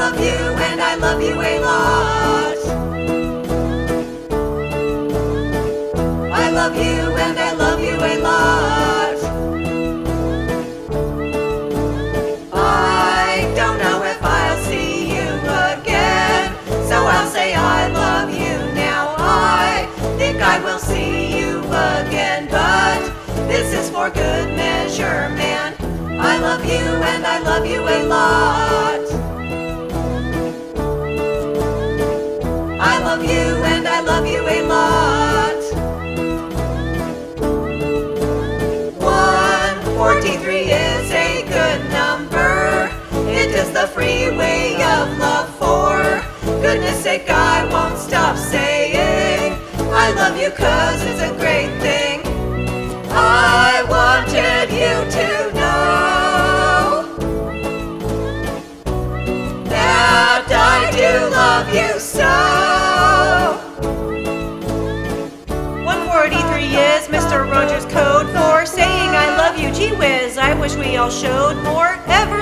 love you and I love you a lot. I love you and I love you a lot. I don't know if I'll see you again, so I'll say I love you now. I think I will see you again, but this is for good measure, man. I love you and I love you a lot. I love you and I love you a lot. 143 is a good number. It is the freeway of love. For goodness sake, I won't stop saying I love you 'cause it's a great thing. I wanted you to know that I do love you so. 143 is Mr. Rogers' code for saying I love you. Gee whiz, I wish we all showed more every